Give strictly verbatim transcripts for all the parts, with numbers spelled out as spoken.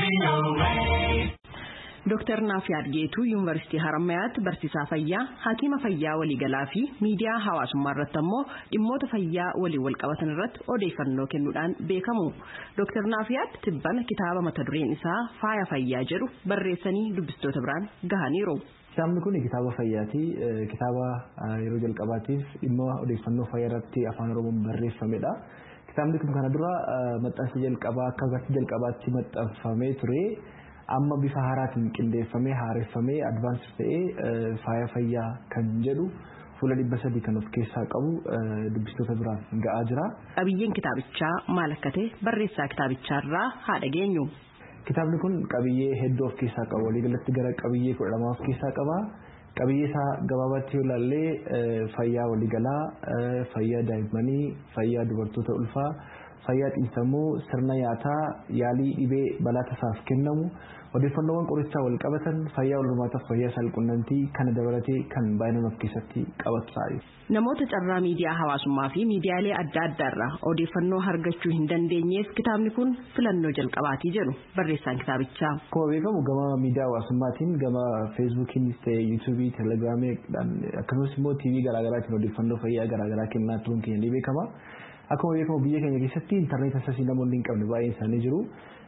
Doktor Naafiyaad Geetuu Yuunivarsiitii Harammayaatti barsiisaa fayyaa, hakiima fayyaa waliigalaa fi miidiyaa hawaasummaa irratti ammoo dhimmoota fayyaa waliin wal qabatan irratti odeeffannoo kennuudhaan beekamu. Doktor Naafiyaad tibbana kitaaba mata dureen isaa Faaya Fayyaa jedhu barreessanii dubbistoota biraan gahaniiru. Kitaabni kun kitaaba fayyaati. Kitaaba yeroo jalqabaatiif dhimma odeeffannoo fayyaa irratti afaan Oromoon barreeffamedha. Kitaabni kun kana dura maxxansa jalqabaa akka gatti jalqabaatti maxxanfamee ture. Amma bifa haaraatiin qindeeffamee haareffamee advaansii ta'ee faaya fayyaa kan jedhu fuula dhibba sadii kan of keessaa qabu dubbistoota biraan ga'aa jira. Qabiyyeen kitaabichaa maal akka ta'e barreessaa kitaabichaarraa haa dhageenyu. Kitaabni kun qabiyyee hedduu of keessaa qaba. Waliigalatti gara qabiyyee kudha lama of keessaa qaba. Qabiyyee isaa gabaabaatti yoo ilaalle fayyaa waliigalaa, fayyaa daa'immanii, fayyaa dubartoota ulfaa, fayyaa xiinsammuu, sirna nyaataa, yaalii dhibee balaa tasaaf kennamu, odeeffannoowwan qorichaa wal qabatan, fayyaa walhormaataaf fayyaa saalqunnamtii kana dabalatee kan baay'inaan of keessatti qabatudha. Namoota carraa miidiyaa hawaasummaa fi miidiyaalee adda addaarraa odeeffannoo argachuu hin dandeenyeef kitaabni kun filannoo jalqabaatii jedhu barreessaan kitaabichaa. Akkuma beekamu gama miidiyaa hawaasummaatiin gama feesbuukiinis ta'e yuutuubii, telegiraamiidhaan akkasumas immoo tiivii garaagaraatiin odeeffannoo fayyaa garaagaraa kennaa turuun keenya ni beekama. Akkuma beekamu biyya keenya keessatti intarneetii akkasii namoonni hin qabne baay'een isaanii jiru.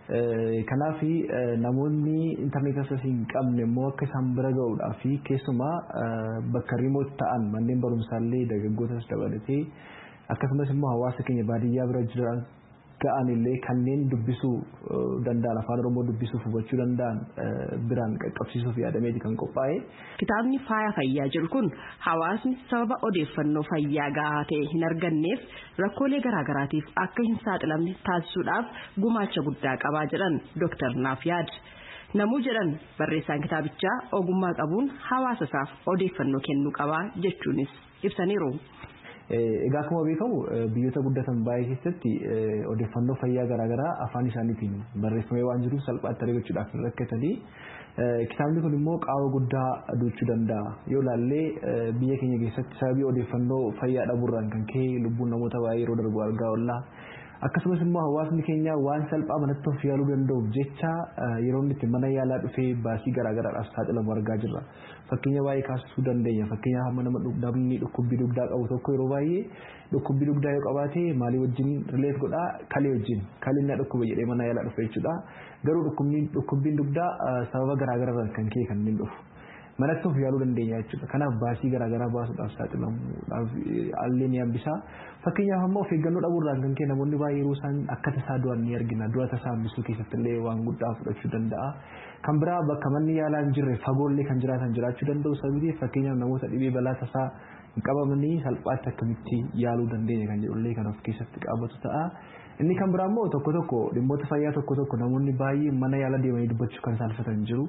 Kanaaf namoonni intarneetii akkasii hin qabne immoo akka isaan bira ga'uudhaa fi keessumaa bakka riimoot ta'an manneen barumsaallee dargaggootas dabalatee akkasumas immoo hawaasa keenya baadiyyaa bira jiran ga'an illee kanneen dubbisuu danda'an afaan Oromoo dubbisuuf hubachuu danda'an biraan qaqqabsiisuuf yaadameeti kan qophaa'e. Kitaabni Faaya Fayyaa jedhu kun hawaasni sababa odeeffannoo fayyaa gahaa ta'e hin arganneef rakkoolee garaagaraatiif akka hin saaxilamne taasisuudhaaf gumaacha guddaa qabaa jedhan Doktor Naafiyaad. Namuu jedhan barreessaan kitaabichaa ogummaa qabuun hawaasa isaaf odeeffannoo kennuu qabaa jechuunis ibsaniiru. Egaa akkuma beekamu biyyoota guddatan baay'ee keessatti odeeffannoo fayyaa garaagaraa afaan isaaniitiin barreeffamee waan jiruuf salphaatti argachuudhaaf hin rakkatanii. Kitaabni kun immoo qaawwa guddaa duuchuu danda'a. Yoo ilaallee biyya keenya keessatti sababii odeeffannoo fayyaa dhabuurraan kan ka'e lubbuun namoota baay'ee yeroo darbu argaa oolla. Akkasumas immoo hawaasni keenya waan salphaa manatti of yaaluu danda'uuf jecha yeroo inni itti mana yaalaa dhufee baasii garaagaraadhaaf saaxilamu argaa jirra. Fakkeenya baay'ee kaasuu dandeenya. Fakkeenyaaf hamma nama namni dhukkubbii dugdaa qabu tokko yeroo baay'ee dhukkubbii dugdaa yoo qabaate maalii wajjin rileet godhaa kalee wajjin kalee na dhukkuba jedhee mana yaalaa dhufe jechuudha. Garuu dhukkubbiin dugdaa sababa garaagaraadhaan kan ka'e kan inni dhufu. Manatti of yaaluu dandeenya jechuudha. Kanaaf baasii garaagaraa baasuudhaaf saaxilamuudhaaf haalli ni hambisaa. Fakkeenyaaf ammoo of eeggannoo dhabuurraan kan ka'e namoonni baay'ee yeroo isaan akka tasaa du'an ni argina. Du'a tasaa hambisuu keessatti illee waan guddaa fudhachuu danda'a. Kan biraa bakka manni yaalaa hin jirre fagoollee kan jiraatan jiraachuu danda'u sababii fakkeenyaaf namoota dhibee balaa tasaa hin qabamanii salphaatti akkamitti yaaluu dandeenya kan jedhullee kan of keessatti qabatu ta'a. Inni kan biraa immoo tokko tokko dhimmoota fayyaa tokko tokko namoonni baay'ee mana yaalaa deemanii dubbachuu kan saalfatan jiru.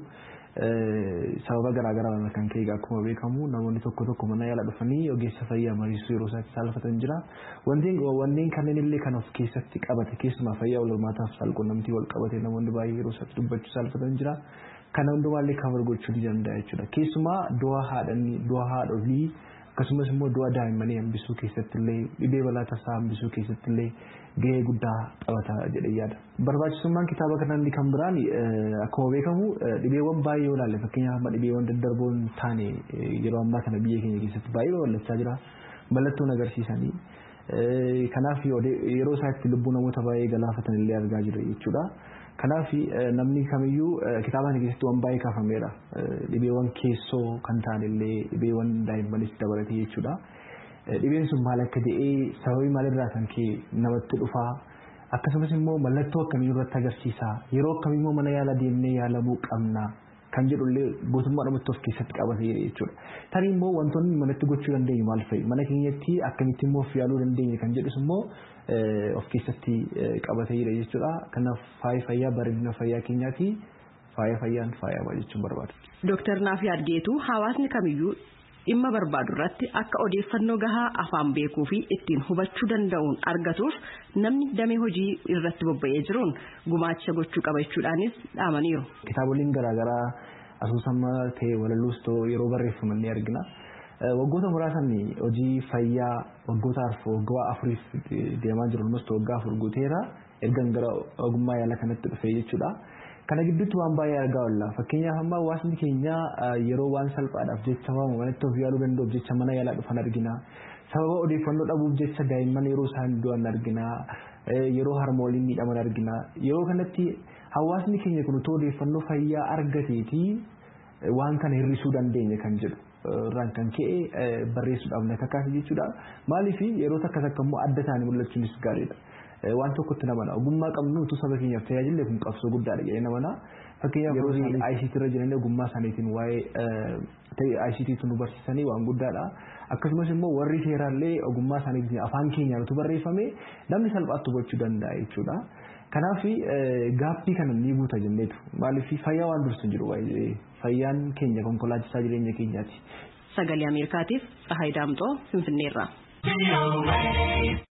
Sababa garaagaraa kan ka'e akkuma beekamu namoonni tokko tokko mana yaalaa dhufanii ogeessa fayyaa mariisuu yeroo isaatti saalfatan jira. Wanneen kanneen illee kan of keessatti qabate keessumaa fayyaa walhormaataaf saalqunnamtii wal qabate namoonni baay'ee yeroo isaatti dubbachuu saalfatan jira. Kana hundumaallee cover gochuu ni danda'a jechuudha. Keessumaa du'a haadhanii du'a haadholii akkasumas immoo du'a daa'immanii hambisuu keessatti illee dhibee balaa tasaa hambisuu keessatti illee gahee guddaa taphata jedhee yaada. Barbaachisummaan kitaaba kanaa kan biraan akkuma beekamu dhibeewwan baay'ee yoo ilaalle fakkeenyaaf dhibeewwan daddarboon taane yeroo ammaa kana biyya keenya keessatti baay'ee babal'achaa jira. Mallattoon agarsiisanii kanaaf yeroo isaatti lubbuu namoota baay'ee galaafatan illee argaa jirra jechuudha. Kanaaf namni kamiyyuu kitaaba kana keessatti waan baay'ee kaafameera. Dhibeewwan keessoo kan ta'an illee dhibeewwan daa'immanis dabalatee jechuudha. Dhibeen sun maal akka ta'e sababii maalirraa kan ka'e namatti dhufaa akkasumas immoo mallattoo akkamii irratti agarsiisa yeroo akkamii immoo mana yaalaa deemnee yaalamuu qabna kan jedhullee gootummaadhumatti of keessatti qabate jechuudha. Tarii immoo wantoonni manatti gochuu dandeenyu maal fa'i mana keenyatti akkamitti immoo of yaaluu dandeenya kan jedhus immoo of keessatti qabate jechuudha. Kanaaf faaya fayyaa bareedina fayyaa keenyaati faaya fayyaan faayama jechuun barbaada. Doktor Naafiyaad Geetuu hawaasni kamiyyuu dhimma barbaadu irratti akka odeeffannoo gahaa afaan beekuu fi ittiin hubachuu danda'uun argatuuf namni damee hojii irratti bobba'ee jiruun gumaacha gochuu qaba jechuudhaanis dhaamaniiru. Kitaaboleen garaagaraa asoosama ta'e walaloos ta'u yeroo barreeffaman ni argina. Waggoota muraasan hojii fayyaa waggoota waggaa afuriif deemaa jiru ammas waggaa afur guuteera ergan gara ogummaa yaalaa kanatti dhufee jechuudha. kana gidduutti waan baay'ee argaa oolla. Fakkeenyaaf amma hawaasni keenya yeroo waan salphaadhaaf jecha waan manatti of yaaluu danda'uuf jecha mana yaalaa dhufan argina. Sababa odeeffannoo dhabuuf jecha daa'imman yeroo isaan du'an argina. Yeroo harmooliin miidhaman argina. Yeroo kanatti hawaasni keenya kun utoo odeeffannoo fayyaa argateetii waan kana hir'isuu dandeenya kan jedhu. Irraan kan ka'e barreessuudhaaf na kakaase jechuudha. Maaliif yeroo takka takka immoo adda ta'anii mul'achuunis gaariidha. Waan tokkotti namana ogummaa qabnu utuu saba keenyaaf tajaajillee kun qabsoo guddaadha jedhee namana. Fakkeenyaaf yeroo I C T irra jiran ogummaa isaaniitiin waa'ee I C T tu nu barsiisanii waan guddaadha. Akkasumas immoo warri seeraallee ogummaa isaaniitiin afaan keenyaan utuu barreeffame namni salphaatti hubachuu danda'a jechuudha. Kanaaf gaaffii kana ni guuta jenneetu. Maaliif fayyaa waan dursu jiru waa'ee fayyaan keenya konkolaachisaa jireenya keenyaati. Sagalee Ameerikaatiif Tsahaay Daamxoo Finfinneerraa.